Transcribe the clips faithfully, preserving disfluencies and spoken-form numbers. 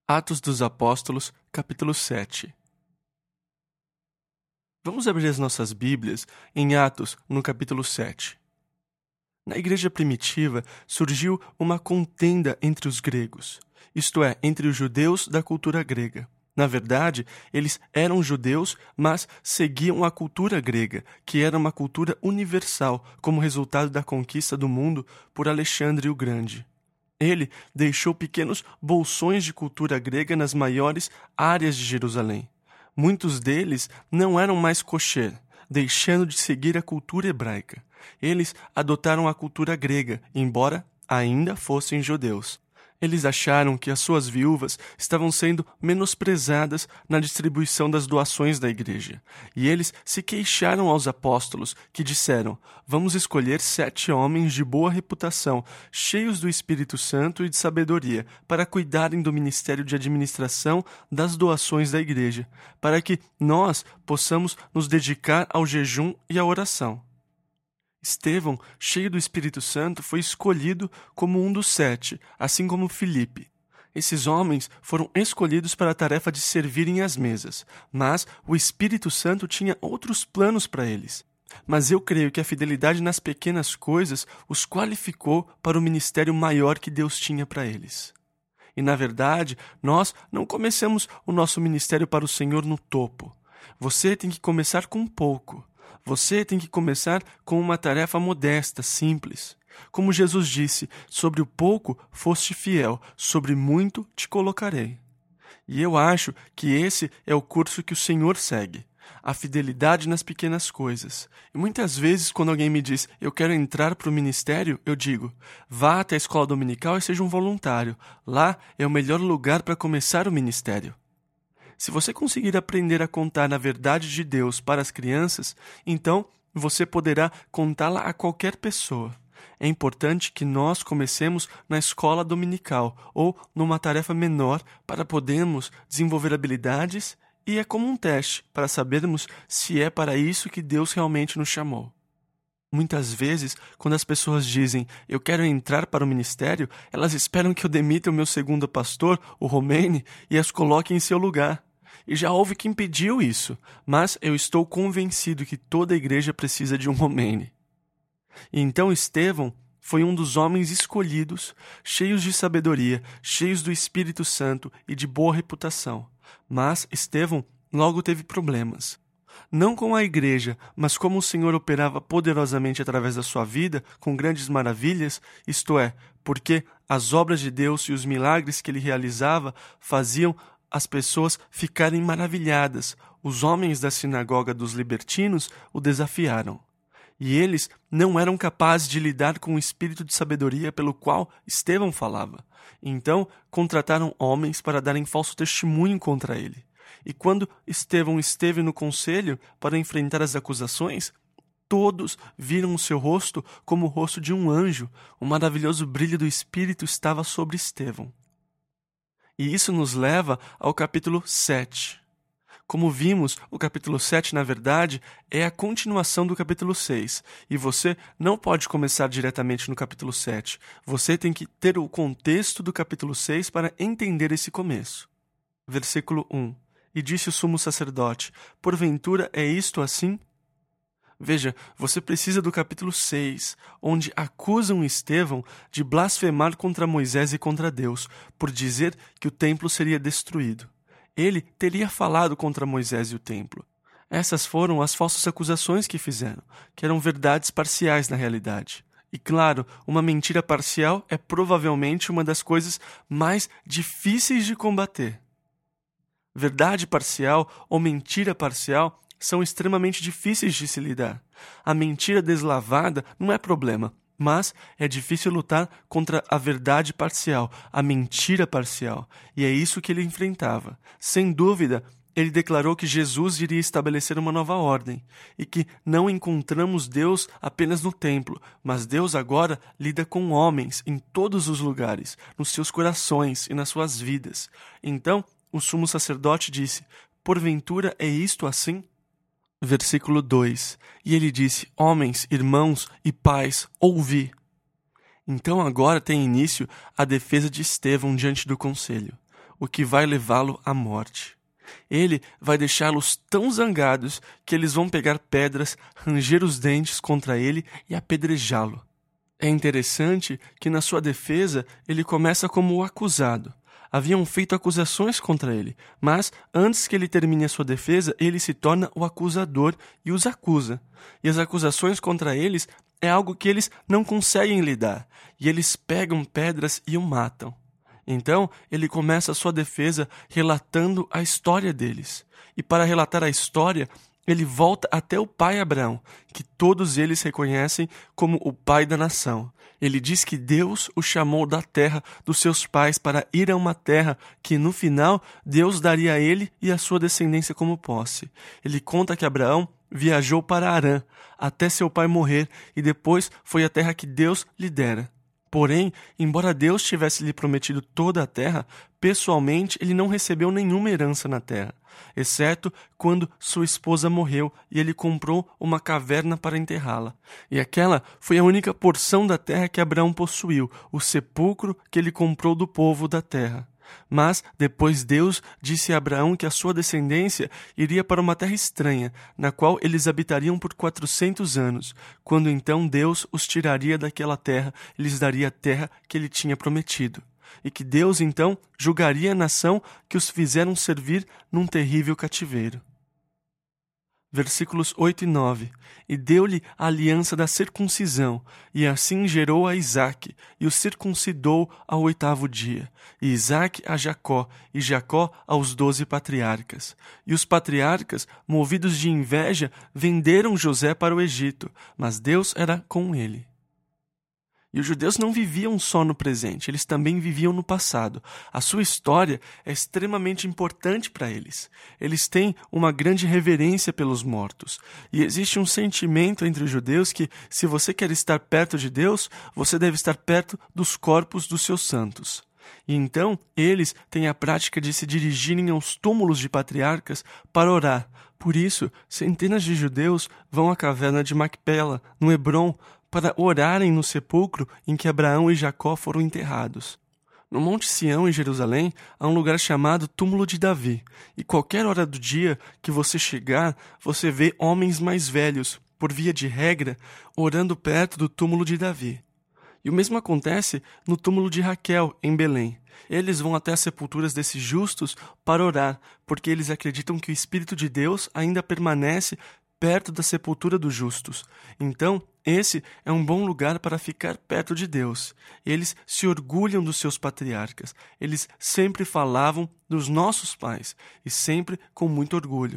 Atos dos Apóstolos, capítulo sete. Vamos abrir as nossas Bíblias em Atos, no capítulo sete. Na igreja primitiva surgiu uma contenda entre os gregos, isto é, entre os judeus da cultura grega. Na verdade, eles eram judeus, mas seguiam a cultura grega, que era uma cultura universal, como resultado da conquista do mundo por Alexandre o Grande. Ele deixou pequenos bolsões de cultura grega nas maiores áreas de Jerusalém. Muitos deles não eram mais kosher, deixando de seguir a cultura hebraica. Eles adotaram a cultura grega, embora ainda fossem judeus. Eles acharam que as suas viúvas estavam sendo menosprezadas na distribuição das doações da igreja. E eles se queixaram aos apóstolos, que disseram: vamos escolher sete homens de boa reputação, cheios do Espírito Santo e de sabedoria, para cuidarem do ministério de administração das doações da igreja, para que nós possamos nos dedicar ao jejum e à oração. Estevão, cheio do Espírito Santo, foi escolhido como um dos sete, assim como Filipe. Esses homens foram escolhidos para a tarefa de servirem às mesas, mas o Espírito Santo tinha outros planos para eles. Mas eu creio que a fidelidade nas pequenas coisas os qualificou para o ministério maior que Deus tinha para eles. E, na verdade, nós não começamos o nosso ministério para o Senhor no topo. Você tem que começar com pouco. Você tem que começar com uma tarefa modesta, simples. Como Jesus disse, sobre o pouco foste fiel, sobre muito te colocarei. E eu acho que esse é o curso que o Senhor segue, a fidelidade nas pequenas coisas. E muitas vezes, quando alguém me diz, eu quero entrar para o ministério, eu digo, vá até a escola dominical e seja um voluntário. Lá é o melhor lugar para começar o ministério. Se você conseguir aprender a contar a verdade de Deus para as crianças, então você poderá contá-la a qualquer pessoa. É importante que nós comecemos na escola dominical ou numa tarefa menor para podermos desenvolver habilidades, e é como um teste para sabermos se é para isso que Deus realmente nos chamou. Muitas vezes, quando as pessoas dizem, eu quero entrar para o ministério, elas esperam que eu demita o meu segundo pastor, o Romene, e as coloque em seu lugar. E já houve quem pediu isso, mas eu estou convencido que toda a igreja precisa de um Romene. E então Estevão foi um dos homens escolhidos, cheios de sabedoria, cheios do Espírito Santo e de boa reputação. Mas Estevão logo teve problemas. Não com a igreja, mas como o Senhor operava poderosamente através da sua vida, com grandes maravilhas, isto é, porque as obras de Deus e os milagres que ele realizava faziam as pessoas ficarem maravilhadas. Os homens da sinagoga dos libertinos o desafiaram. E eles não eram capazes de lidar com o espírito de sabedoria pelo qual Estevão falava. Então, contrataram homens para darem falso testemunho contra ele. E quando Estevão esteve no conselho para enfrentar as acusações, todos viram o seu rosto como o rosto de um anjo. O maravilhoso brilho do Espírito estava sobre Estevão. E isso nos leva ao capítulo sete. Como vimos, o capítulo sete, na verdade, é a continuação do capítulo seis. E você não pode começar diretamente no capítulo sete. Você tem que ter o contexto do capítulo seis para entender esse começo. Versículo um. E disse o sumo sacerdote, porventura é isto assim? Veja, você precisa do capítulo seis, onde acusam Estevão de blasfemar contra Moisés e contra Deus, por dizer que o templo seria destruído. Ele teria falado contra Moisés e o templo. Essas foram as falsas acusações que fizeram, que eram verdades parciais na realidade. E claro, uma mentira parcial é provavelmente uma das coisas mais difíceis de combater. Verdade parcial ou mentira parcial são extremamente difíceis de se lidar. A mentira deslavada não é problema, mas é difícil lutar contra a verdade parcial, a mentira parcial. E é isso que ele enfrentava. Sem dúvida, ele declarou que Jesus iria estabelecer uma nova ordem e que não encontramos Deus apenas no templo, mas Deus agora lida com homens em todos os lugares, nos seus corações e nas suas vidas. Então, o sumo sacerdote disse, porventura é isto assim? Versículo dois. E ele disse, homens, irmãos e pais, ouvi. Então agora tem início a defesa de Estevão diante do conselho. O o que vai levá-lo à morte. Ele vai deixá-los tão zangados que eles vão pegar pedras, ranger os dentes contra ele e apedrejá-lo. É interessante que na sua defesa ele começa como o acusado. Haviam feito acusações contra ele, mas antes que ele termine a sua defesa, ele se torna o acusador e os acusa. E as acusações contra eles é algo que eles não conseguem lidar, e eles pegam pedras e o matam. Então, ele começa a sua defesa relatando a história deles. E para relatar a história, ele volta até o pai Abraão, que todos eles reconhecem como o pai da nação. Ele diz que Deus o chamou da terra dos seus pais para ir a uma terra que, no final, Deus daria a ele e a sua descendência como posse. Ele conta que Abraão viajou para Harã, até seu pai morrer, e depois foi a terra que Deus lhe dera. Porém, embora Deus tivesse lhe prometido toda a terra, pessoalmente ele não recebeu nenhuma herança na terra, exceto quando sua esposa morreu e ele comprou uma caverna para enterrá-la. E aquela foi a única porção da terra que Abraão possuiu, o sepulcro que ele comprou do povo da terra. Mas depois Deus disse a Abraão que a sua descendência iria para uma terra estranha, na qual eles habitariam por quatrocentos anos, quando então Deus os tiraria daquela terra e lhes daria a terra que ele tinha prometido. E que Deus então julgaria a nação que os fizeram servir num terrível cativeiro. Versículos oito e nove. E deu-lhe a aliança da circuncisão, e assim gerou a Isaque, e o circuncidou ao oitavo dia, e Isaque a Jacó, e Jacó aos doze patriarcas. E os patriarcas, movidos de inveja, venderam José para o Egito, mas Deus era com ele. E os judeus não viviam só no presente, eles também viviam no passado. A sua história é extremamente importante para eles. Eles têm uma grande reverência pelos mortos. E existe um sentimento entre os judeus que, se você quer estar perto de Deus, você deve estar perto dos corpos dos seus santos. E então, eles têm a prática de se dirigirem aos túmulos de patriarcas para orar. Por isso, centenas de judeus vão à caverna de Macpela, no Hebrom, para orarem no sepulcro em que Abraão e Jacó foram enterrados. No Monte Sião, em Jerusalém, há um lugar chamado Túmulo de Davi, e qualquer hora do dia que você chegar, você vê homens mais velhos, por via de regra, orando perto do túmulo de Davi. E o mesmo acontece no túmulo de Raquel, em Belém. Eles vão até as sepulturas desses justos para orar, porque eles acreditam que o Espírito de Deus ainda permanece perto da sepultura dos justos. Então, esse é um bom lugar para ficar perto de Deus. Eles se orgulham dos seus patriarcas. Eles sempre falavam dos nossos pais, e sempre com muito orgulho.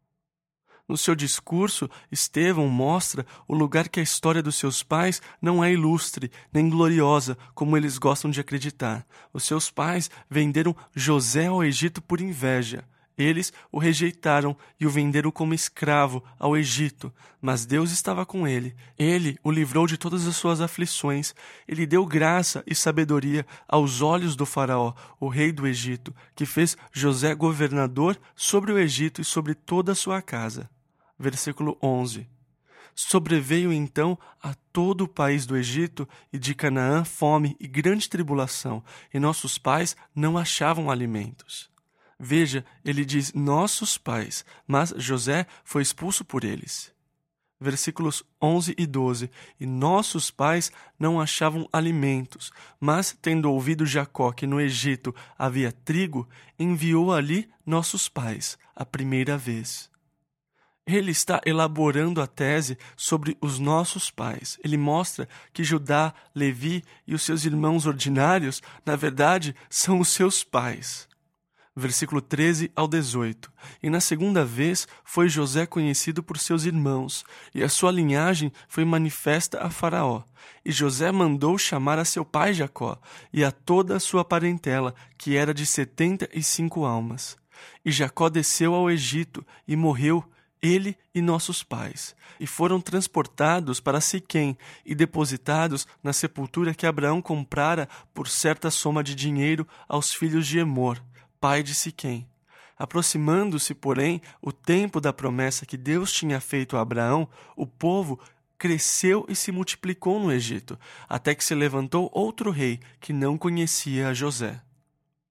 No seu discurso, Estevão mostra o lugar que a história dos seus pais não é ilustre, nem gloriosa, como eles gostam de acreditar. Os seus pais venderam José ao Egito por inveja. Eles o rejeitaram e o venderam como escravo ao Egito, mas Deus estava com ele. Ele o livrou de todas as suas aflições. Ele deu graça e sabedoria aos olhos do faraó, o rei do Egito, que fez José governador sobre o Egito e sobre toda a sua casa. Versículo onze. Sobreveio então a todo o país do Egito e de Canaã fome e grande tribulação, e nossos pais não achavam alimentos. Veja, ele diz nossos pais, mas José foi expulso por eles. Versículos onze e doze. E nossos pais não achavam alimentos, mas, tendo ouvido Jacó que no Egito havia trigo, enviou ali nossos pais, a primeira vez. Ele está elaborando a tese sobre os nossos pais. Ele mostra que Judá, Levi e os seus irmãos ordinários, na verdade, são os seus pais. Versículo treze ao dezoito. E na segunda vez foi José conhecido por seus irmãos, e a sua linhagem foi manifesta a Faraó. E José mandou chamar a seu pai Jacó, e a toda a sua parentela, que era de setenta e cinco almas. E Jacó desceu ao Egito, e morreu, ele e nossos pais, e foram transportados para Siquém e depositados na sepultura que Abraão comprara por certa soma de dinheiro aos filhos de Emor, pai de Siquém. Aproximando-se, porém, o tempo da promessa que Deus tinha feito a Abraão, o povo cresceu e se multiplicou no Egito, até que se levantou outro rei que não conhecia a José.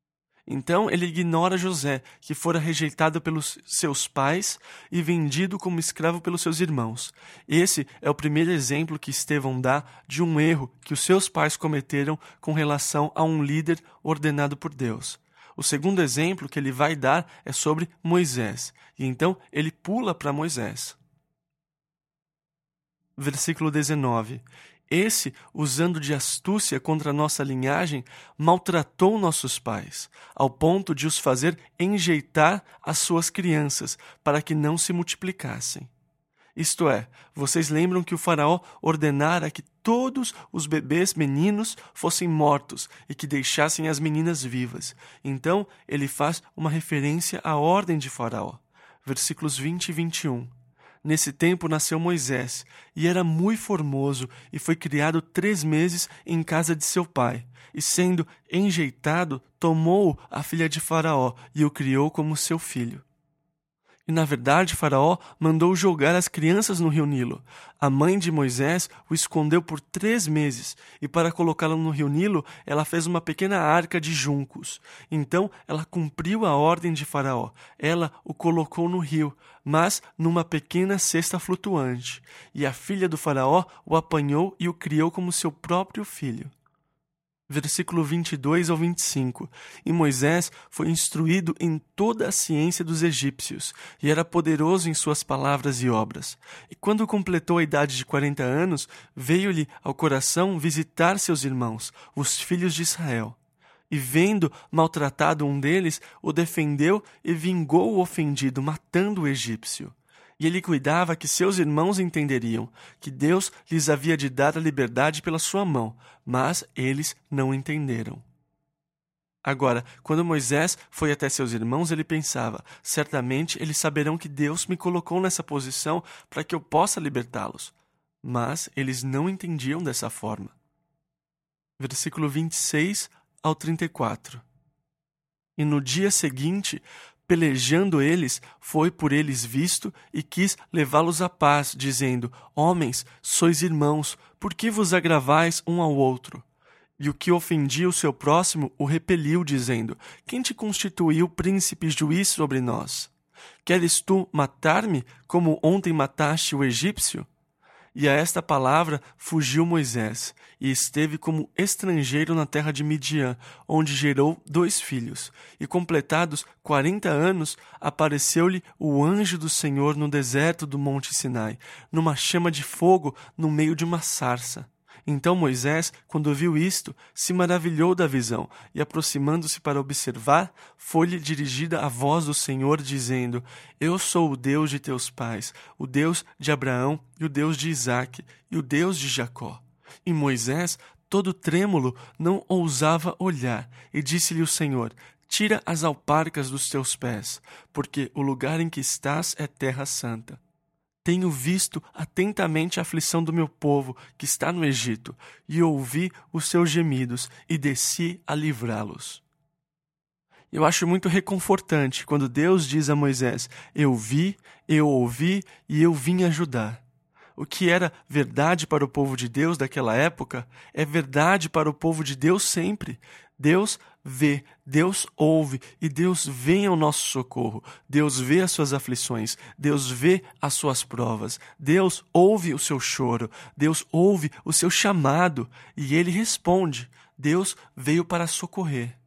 Então ele ignora José, que fora rejeitado pelos seus pais e vendido como escravo pelos seus irmãos. Esse é o primeiro exemplo que Estevão dá de um erro que os seus pais cometeram com relação a um líder ordenado por Deus. O segundo exemplo que ele vai dar é sobre Moisés, e então ele pula para Moisés. Versículo dezenove. Esse, usando de astúcia contra nossa linhagem, maltratou nossos pais, ao ponto de os fazer enjeitar as suas crianças, para que não se multiplicassem. Isto é, vocês lembram que o faraó ordenara que todos os bebês meninos fossem mortos e que deixassem as meninas vivas. Então, ele faz uma referência à ordem de faraó. Versículos vinte e vinte e um. Nesse tempo nasceu Moisés, e era muito formoso, e foi criado três meses em casa de seu pai. E sendo enjeitado, tomou a filha de Faraó, e o criou como seu filho. E na verdade Faraó mandou jogar as crianças no rio Nilo. A mãe de Moisés o escondeu por três meses, e para colocá-lo no rio Nilo, ela fez uma pequena arca de juncos. Então ela cumpriu a ordem de Faraó. Ela o colocou no rio, mas numa pequena cesta flutuante. E a filha do Faraó o apanhou e o criou como seu próprio filho. Versículo vinte e dois ao vinte e cinco. E Moisés foi instruído em toda a ciência dos egípcios, e era poderoso em suas palavras e obras. E quando completou a idade de quarenta anos, veio-lhe ao coração visitar seus irmãos, os filhos de Israel. E vendo maltratado um deles, o defendeu e vingou o ofendido, matando o egípcio. E ele cuidava que seus irmãos entenderiam que Deus lhes havia de dar a liberdade pela sua mão, mas eles não entenderam. Agora, quando Moisés foi até seus irmãos, ele pensava, certamente eles saberão que Deus me colocou nessa posição para que eu possa libertá-los. Mas eles não entendiam dessa forma. Versículo vinte e seis ao trinta e quatro. E no dia seguinte, pelejando eles, foi por eles visto e quis levá-los à paz, dizendo: Homens, sois irmãos, por que vos agravais um ao outro? E o que ofendia o seu próximo o repeliu, dizendo: Quem te constituiu príncipe e juiz sobre nós? Queres tu matar-me, como ontem mataste o egípcio? E a esta palavra fugiu Moisés, e esteve como estrangeiro na terra de Midian, onde gerou dois filhos. E completados quarenta anos, apareceu-lhe o anjo do Senhor no deserto do monte Sinai, numa chama de fogo no meio de uma sarça. Então Moisés, quando viu isto, se maravilhou da visão, e aproximando-se para observar, foi-lhe dirigida a voz do Senhor, dizendo: Eu sou o Deus de teus pais, o Deus de Abraão e o Deus de Isaque, e o Deus de Jacó. E Moisés, todo trêmulo, não ousava olhar, e disse-lhe o Senhor: Tira as alparcas dos teus pés, porque o lugar em que estás é terra santa. Tenho visto atentamente a aflição do meu povo que está no Egito, e ouvi os seus gemidos, e desci a livrá-los. Eu acho muito reconfortante quando Deus diz a Moisés: Eu vi, eu ouvi e eu vim ajudar. O que era verdade para o povo de Deus daquela época é verdade para o povo de Deus sempre. Deus vê, Deus ouve e Deus vem ao nosso socorro. Deus vê as suas aflições, Deus vê as suas provas, Deus ouve o seu choro, Deus ouve o seu chamado e Ele responde. Deus veio para socorrer.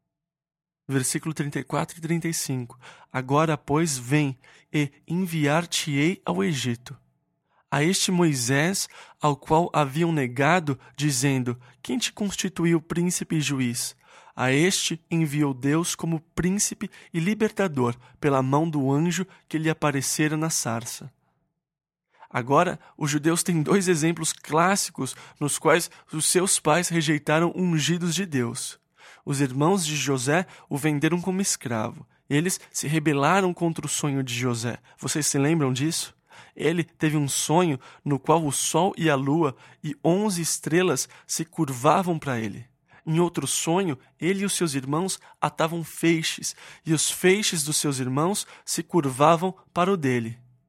Versículo trinta e quatro e trinta e cinco. Agora, pois, vem e enviar-te-ei ao Egito. A este Moisés, ao qual haviam negado, dizendo: Quem te constituiu príncipe e juiz? A este enviou Deus como príncipe e libertador pela mão do anjo que lhe aparecera na sarça. Agora, os judeus têm dois exemplos clássicos nos quais os seus pais rejeitaram ungidos de Deus. Os irmãos de José o venderam como escravo. Eles se rebelaram contra o sonho de José. Vocês se lembram disso? Ele teve um sonho no qual o sol e a lua e onze estrelas se curvavam para ele. Em outro sonho, ele e os seus irmãos atavam feixes, e os feixes dos seus irmãos se curvavam para o dele.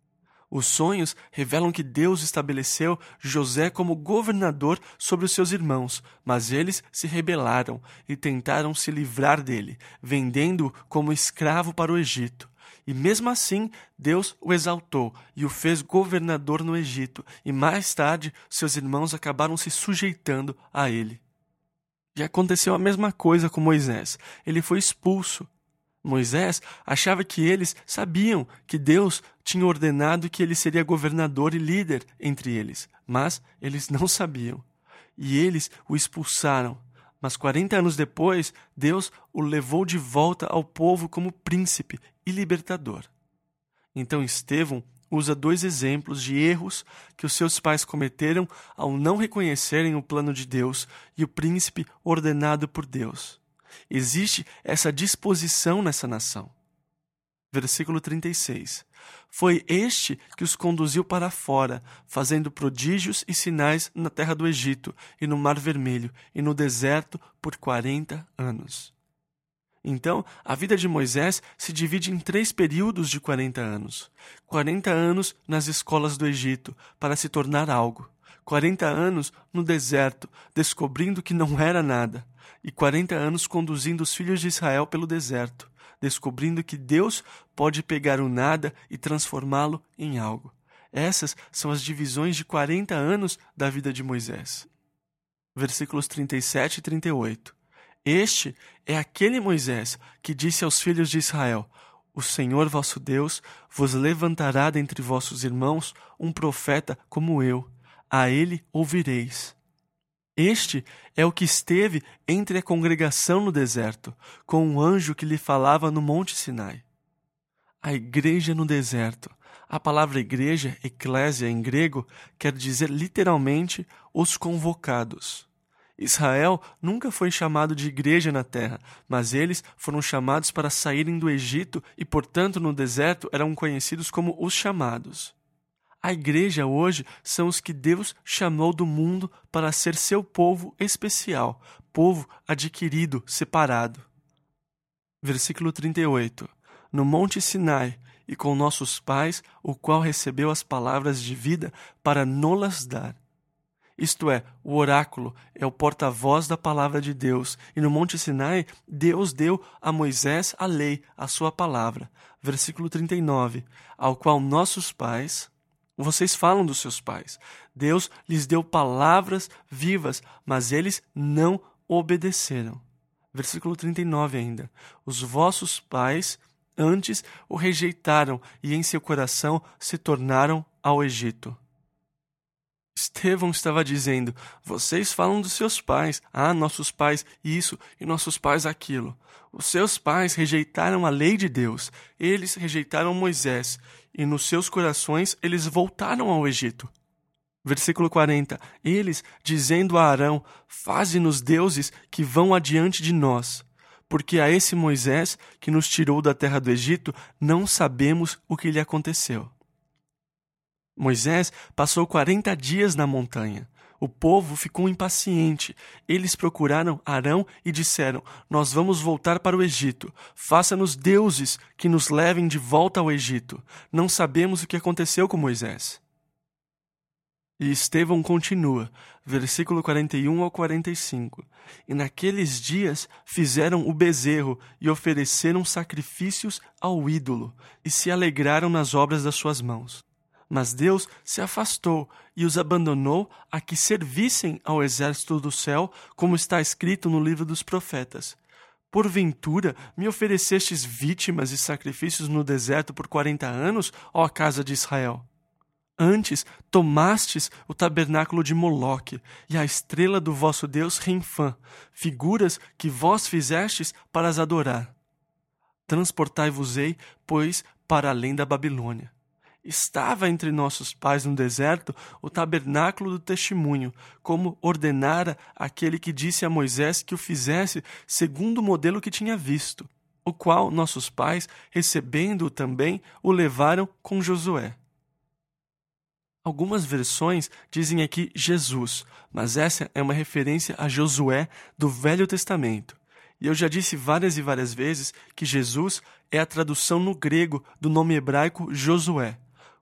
Os sonhos revelam que Deus estabeleceu José como governador sobre os seus irmãos, mas eles se rebelaram e tentaram se livrar dele, vendendo-o como escravo para o Egito. E mesmo assim, Deus o exaltou e o fez governador no Egito, e mais tarde seus irmãos acabaram se sujeitando a ele. E aconteceu a mesma coisa com Moisés. Ele foi expulso. Moisés achava que eles sabiam que Deus tinha ordenado que ele seria governador e líder entre eles, mas eles não sabiam. E eles o expulsaram. Mas quarenta anos depois, Deus o levou de volta ao povo como príncipe e libertador. Então Estevão usa dois exemplos de erros que os seus pais cometeram ao não reconhecerem o plano de Deus e o príncipe ordenado por Deus. Existe essa disposição nessa nação. Versículo trinta e seis. Foi este que os conduziu para fora, fazendo prodígios e sinais na terra do Egito, e no Mar Vermelho, e no deserto por quarenta anos. Então, a vida de Moisés se divide em três períodos de quarenta anos. quarenta anos nas escolas do Egito, para se tornar algo. quarenta anos no deserto, descobrindo que não era nada. E quarenta anos conduzindo os filhos de Israel pelo deserto, descobrindo que Deus pode pegar o nada e transformá-lo em algo. Essas são as divisões de quarenta anos da vida de Moisés. Versículos trinta e sete e trinta e oito. Este é aquele Moisés que disse aos filhos de Israel: O Senhor vosso Deus vos levantará dentre vossos irmãos um profeta como eu. A ele ouvireis. Este é o que esteve entre a congregação no deserto, com um anjo que lhe falava no Monte Sinai. A igreja no deserto. A palavra igreja, eclésia em grego, quer dizer literalmente os convocados. Israel nunca foi chamado de igreja na terra, mas eles foram chamados para saírem do Egito e, portanto, no deserto eram conhecidos como os chamados. A igreja hoje são os que Deus chamou do mundo para ser seu povo especial, povo adquirido, separado. Versículo trinta e oito. No Monte Sinai, e com nossos pais, o qual recebeu as palavras de vida para nolas dar. Isto é, o oráculo é o porta-voz da palavra de Deus, e no Monte Sinai, Deus deu a Moisés a lei, a sua palavra. Versículo trinta e nove. Ao qual nossos pais... Vocês falam dos seus pais. Deus lhes deu palavras vivas, mas eles não obedeceram. Versículo trinta e nove ainda. Os vossos pais antes o rejeitaram e em seu coração se tornaram ao Egito. Estevão estava dizendo: vocês falam dos seus pais. Ah, nossos pais isso e nossos pais aquilo. Os seus pais rejeitaram a lei de Deus. Eles rejeitaram Moisés. E nos seus corações eles voltaram ao Egito. Versículo quarenta. Eles, dizendo a Arão: faze-nos deuses que vão adiante de nós. Porque a esse Moisés, que nos tirou da terra do Egito, não sabemos o que lhe aconteceu. Moisés passou quarenta dias na montanha. O povo ficou impaciente. Eles procuraram Arão e disseram: nós vamos voltar para o Egito. Faça-nos deuses que nos levem de volta ao Egito. Não sabemos o que aconteceu com Moisés. E Estevão continua, versículo quarenta e um ao quarenta e cinco. E naqueles dias fizeram o bezerro e ofereceram sacrifícios ao ídolo e se alegraram nas obras das suas mãos. Mas Deus se afastou e os abandonou a que servissem ao exército do céu, como está escrito no livro dos profetas. Porventura me oferecestes vítimas e sacrifícios no deserto por quarenta anos, ó casa de Israel? Antes tomastes o tabernáculo de Moloque e a estrela do vosso Deus Renfã, figuras que vós fizestes para as adorar. Transportai-vos-ei, pois, para além da Babilônia. Estava entre nossos pais no deserto o tabernáculo do testemunho, como ordenara aquele que disse a Moisés que o fizesse segundo o modelo que tinha visto, o qual nossos pais, recebendo-o também, o levaram com Josué. Algumas versões dizem aqui Jesus, mas essa é uma referência a Josué do Velho Testamento. E eu já disse várias e várias vezes que Jesus é a tradução no grego do nome hebraico Josué.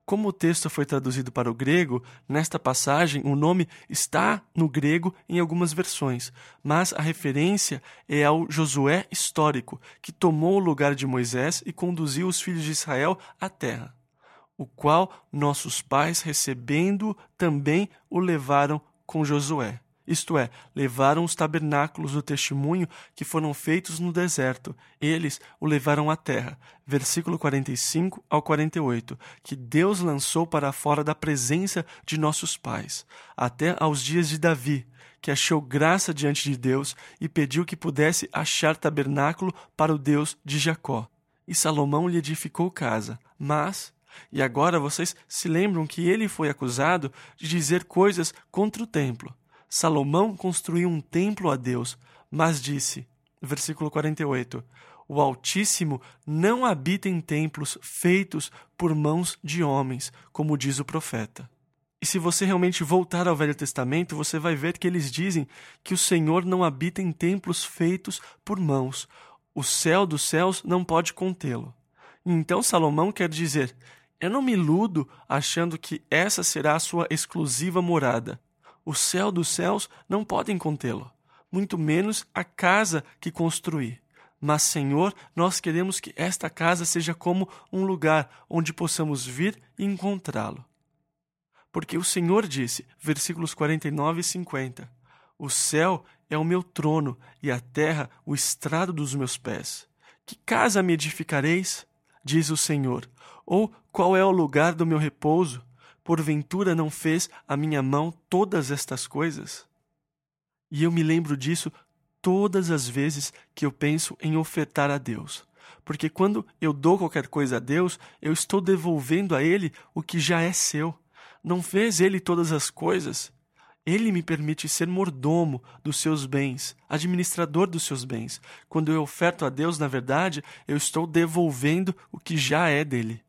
como o texto foi traduzido para o grego, nesta passagem o nome está no grego em algumas versões, mas a referência é ao Josué histórico, que tomou o lugar de Moisés e conduziu os filhos de Israel à terra, o qual nossos pais, recebendo, também o levaram com Josué. Isto é, levaram os tabernáculos do testemunho que foram feitos no deserto. Eles o levaram à terra. Versículo quarenta e cinco ao quarenta e oito. Que Deus lançou para fora da presença de nossos pais, até aos dias de Davi, que achou graça diante de Deus e pediu que pudesse achar tabernáculo para o Deus de Jacó. E Salomão lhe edificou casa. Mas... E agora vocês se lembram que ele foi acusado de dizer coisas contra o templo. Salomão construiu um templo a Deus, mas disse, versículo quarenta e oito, o Altíssimo não habita em templos feitos por mãos de homens, como diz o profeta. E se você realmente voltar ao Velho Testamento, você vai ver que eles dizem que o Senhor não habita em templos feitos por mãos. O céu dos céus não pode contê-lo. Então Salomão quer dizer, eu não me iludo achando que essa será a sua exclusiva morada. O céu dos céus não podem contê-lo, muito menos a casa que construí. Mas, Senhor, nós queremos que esta casa seja como um lugar onde possamos vir e encontrá-lo. Porque o Senhor disse, versículos quarenta e nove e cinquenta, o céu é o meu trono e a terra o estrado dos meus pés. Que casa me edificareis? Diz o Senhor. Ou qual é o lugar do meu repouso? Porventura não fez a minha mão todas estas coisas? E eu me lembro disso todas as vezes que eu penso em ofertar a Deus. Porque quando eu dou qualquer coisa a Deus, eu estou devolvendo a Ele o que já é seu. Não fez Ele todas as coisas? Ele me permite ser mordomo dos seus bens, administrador dos seus bens. Quando eu oferto a Deus, na verdade, eu estou devolvendo o que já é dele.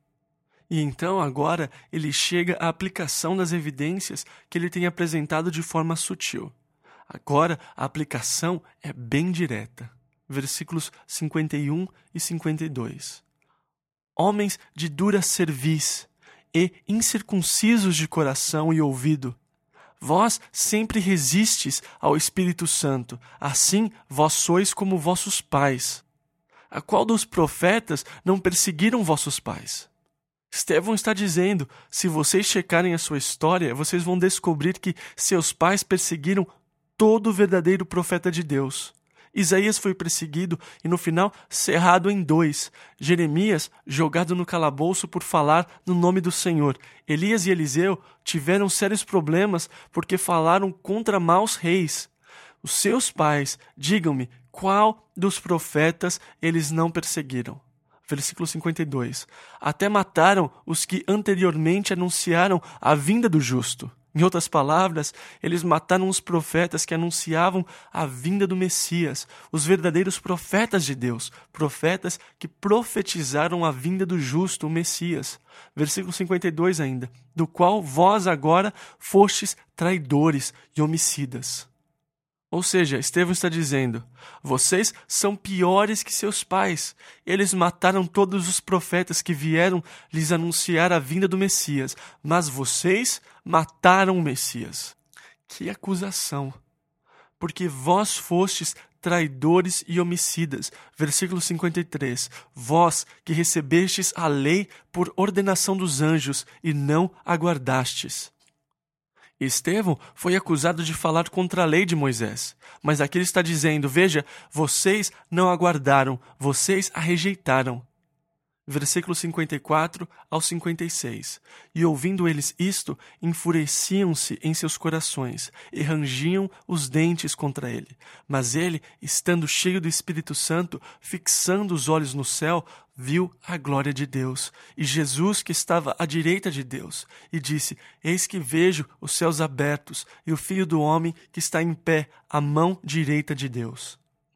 E então, agora, ele chega à aplicação das evidências que ele tem apresentado de forma sutil. Agora, a aplicação é bem direta. Versículos cinquenta e um e cinquenta e dois. Homens de dura cerviz e incircuncisos de coração e ouvido, vós sempre resistes ao Espírito Santo, assim vós sois como vossos pais. A qual dos profetas não perseguiram vossos pais? Estevão está dizendo, se vocês checarem a sua história, vocês vão descobrir que seus pais perseguiram todo verdadeiro profeta de Deus. Isaías foi perseguido e no final cerrado em dois. Jeremias jogado no calabouço por falar no nome do Senhor. Elias e Eliseu tiveram sérios problemas porque falaram contra maus reis. Os seus pais, digam-me, qual dos profetas eles não perseguiram? Versículo cinquenta e dois. Até mataram os que anteriormente anunciaram a vinda do justo. Em outras palavras, eles mataram os profetas que anunciavam a vinda do Messias, os verdadeiros profetas de Deus, profetas que profetizaram a vinda do justo, o Messias. Versículo cinquenta e dois ainda. Do qual vós agora fostes traidores e homicidas. Ou seja, Estevão está dizendo, vocês são piores que seus pais. Eles mataram todos os profetas que vieram lhes anunciar a vinda do Messias, mas vocês mataram o Messias. Que acusação! Porque vós fostes traidores e homicidas. Versículo cinquenta e três. Vós que recebestes a lei por ordenação dos anjos e não aguardastes. Estevão foi acusado de falar contra a lei de Moisés, mas aqui ele está dizendo, veja, vocês não aguardaram, vocês a rejeitaram. Versículo cinquenta e quatro ao cinquenta e seis. E ouvindo eles isto, enfureciam-se em seus corações e rangiam os dentes contra ele. Mas ele, estando cheio do Espírito Santo, fixando os olhos no céu, viu a glória de Deus e Jesus que estava à direita de Deus, e disse, eis que vejo os céus abertos e o Filho do Homem que está em pé à mão direita de Deus.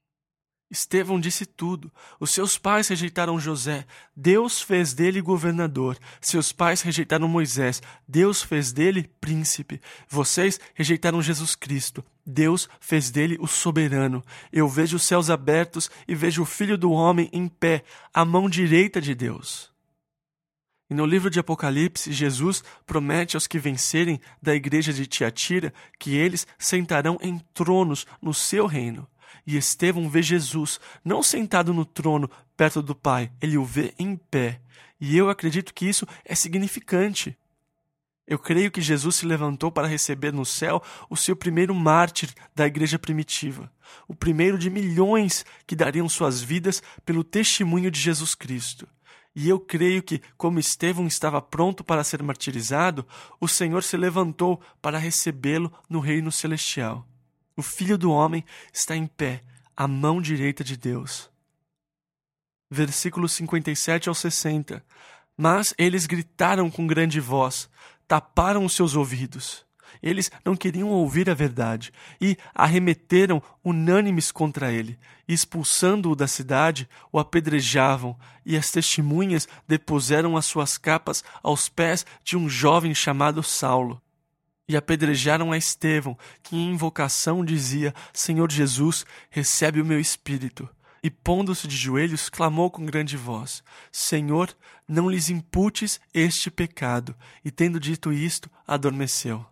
Estevão disse tudo. Os seus pais rejeitaram José. Deus fez dele governador. Seus pais rejeitaram Moisés. Deus fez dele príncipe. Vocês rejeitaram Jesus Cristo. Deus fez dele o soberano. Eu vejo os céus abertos e vejo o Filho do Homem em pé, à mão direita de Deus. E no livro de Apocalipse, Jesus promete aos que vencerem da igreja de Tiatira que eles sentarão em tronos no seu reino. E Estevão vê Jesus não sentado no trono perto do Pai, ele o vê em pé. E eu acredito que isso é significante. Eu creio que Jesus se levantou para receber no céu o seu primeiro mártir da igreja primitiva, o primeiro de milhões que dariam suas vidas pelo testemunho de Jesus Cristo. E eu creio que, como Estevão estava pronto para ser martirizado, o Senhor se levantou para recebê-lo no reino celestial. O Filho do Homem está em pé, à mão direita de Deus. Versículos cinquenta e sete ao sessenta. Mas eles gritaram com grande voz, taparam os seus ouvidos. Eles não queriam ouvir a verdade e arremeteram unânimes contra ele. E, expulsando-o da cidade, o apedrejavam, e as testemunhas depuseram as suas capas aos pés de um jovem chamado Saulo. E apedrejaram a Estevão, que em invocação dizia: Senhor Jesus, recebe o meu espírito. E, pondo-se de joelhos, clamou com grande voz: Senhor, não lhes imputes este pecado. E, tendo dito isto, adormeceu.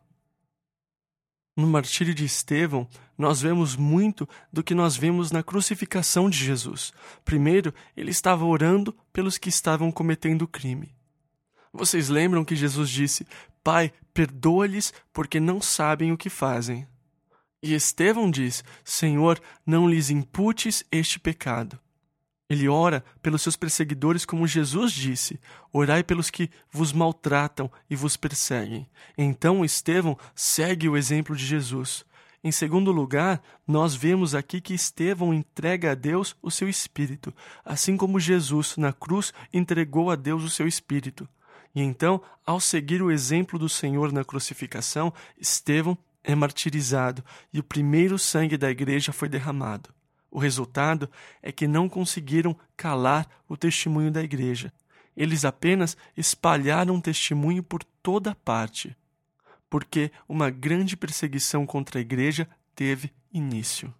No martírio de Estevão, nós vemos muito do que nós vemos na crucificação de Jesus. Primeiro, ele estava orando pelos que estavam cometendo o crime. Vocês lembram que Jesus disse: Pai, perdoa-lhes, porque não sabem o que fazem. E Estevão diz: Senhor, não lhes imputes este pecado. Ele ora pelos seus perseguidores como Jesus disse: Orai pelos que vos maltratam e vos perseguem. Então Estevão segue o exemplo de Jesus. Em segundo lugar, nós vemos aqui que Estevão entrega a Deus o seu espírito, assim como Jesus, na cruz, entregou a Deus o seu espírito. E então, ao seguir o exemplo do Senhor na crucificação, Estevão é martirizado e o primeiro sangue da igreja foi derramado. O resultado é que não conseguiram calar o testemunho da igreja. Eles apenas espalharam o testemunho por toda parte, porque uma grande perseguição contra a igreja teve início.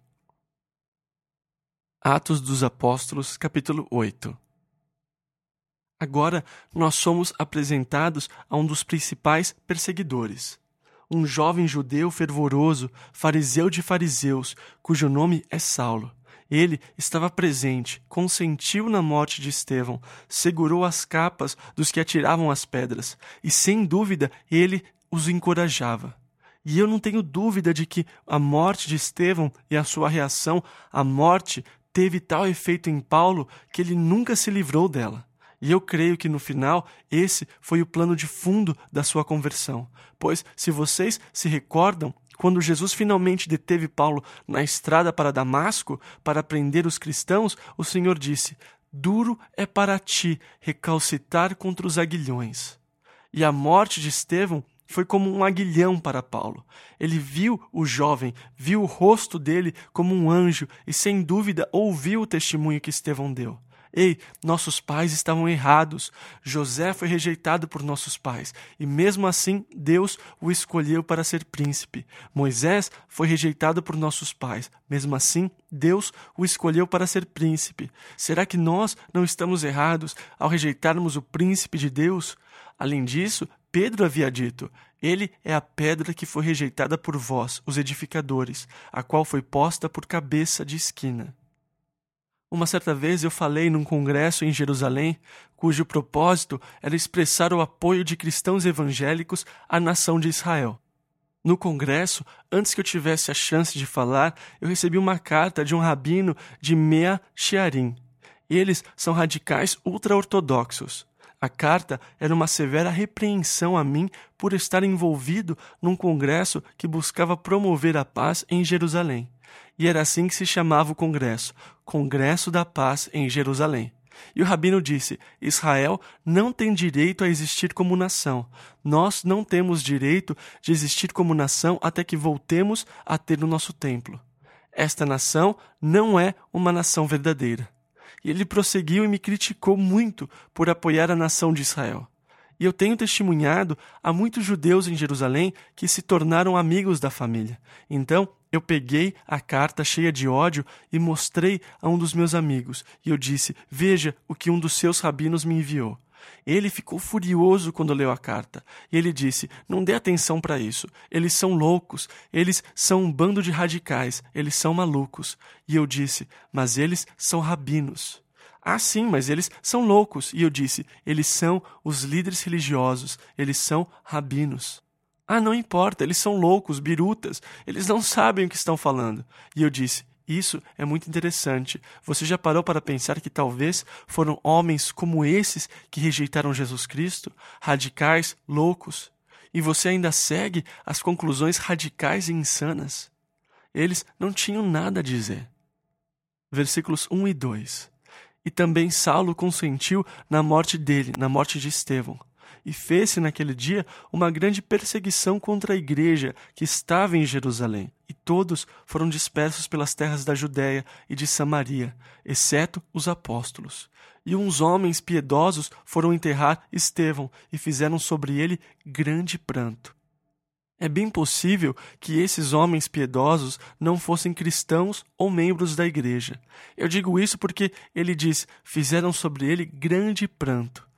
Atos dos Apóstolos, capítulo oito. Agora nós somos apresentados a um dos principais perseguidores, um jovem judeu fervoroso, fariseu de fariseus, cujo nome é Saulo. Ele estava presente, consentiu na morte de Estevão, segurou as capas dos que atiravam as pedras, e sem dúvida ele os encorajava. E eu não tenho dúvida de que a morte de Estevão e a sua reação à morte teve tal efeito em Paulo que ele nunca se livrou dela. E eu creio que no final esse foi o plano de fundo da sua conversão. Pois, se vocês se recordam, quando Jesus finalmente deteve Paulo na estrada para Damasco para prender os cristãos, o Senhor disse: Duro é para ti recalcitar contra os aguilhões. E a morte de Estevão foi como um aguilhão para Paulo. Ele viu o jovem, viu o rosto dele como um anjo e, sem dúvida, ouviu o testemunho que Estevão deu. Ei, nossos pais estavam errados. José foi rejeitado por nossos pais, e mesmo assim Deus o escolheu para ser príncipe. Moisés foi rejeitado por nossos pais, mesmo assim Deus o escolheu para ser príncipe. Será que nós não estamos errados ao rejeitarmos o príncipe de Deus? Além disso, Pedro havia dito: Ele é a pedra que foi rejeitada por vós, os edificadores, a qual foi posta por cabeça de esquina. Uma certa vez eu falei num congresso em Jerusalém, cujo propósito era expressar o apoio de cristãos evangélicos à nação de Israel. No congresso, antes que eu tivesse a chance de falar, eu recebi uma carta de um rabino de Mea Shearim. Eles são radicais ultra-ortodoxos. A carta era uma severa repreensão a mim por estar envolvido num congresso que buscava promover a paz em Jerusalém. E era assim que se chamava o congresso, Congresso da Paz em Jerusalém. E o rabino disse: Israel não tem direito a existir como nação. Nós não temos direito de existir como nação até que voltemos a ter o nosso templo. Esta nação não é uma nação verdadeira. E ele prosseguiu e me criticou muito por apoiar a nação de Israel. E eu tenho testemunhado a muitos judeus em Jerusalém que se tornaram amigos da família. Então, eu peguei a carta cheia de ódio e mostrei a um dos meus amigos. E eu disse: Veja o que um dos seus rabinos me enviou. Ele ficou furioso quando leu a carta. E ele disse, não dê atenção para isso. Eles são loucos. Eles são um bando de radicais. Eles são malucos. E eu disse, mas eles são rabinos. Ah, sim, mas eles são loucos. E eu disse, eles são os líderes religiosos. Eles são rabinos. Ah, não importa, eles são loucos, birutas. Eles não sabem o que estão falando. E eu disse, isso é muito interessante. Você já parou para pensar que talvez foram homens como esses que rejeitaram Jesus Cristo? Radicais, loucos. E você ainda segue as conclusões radicais e insanas? Eles não tinham nada a dizer. Versículos um e dois. E também Saulo consentiu na morte dele, na morte de Estevão. E fez-se naquele dia uma grande perseguição contra a igreja que estava em Jerusalém. E todos foram dispersos pelas terras da Judéia e de Samaria, exceto os apóstolos. E uns homens piedosos foram enterrar Estevão e fizeram sobre ele grande pranto. É bem possível que esses homens piedosos não fossem cristãos ou membros da igreja. Eu digo isso porque ele diz, fizeram sobre ele grande pranto.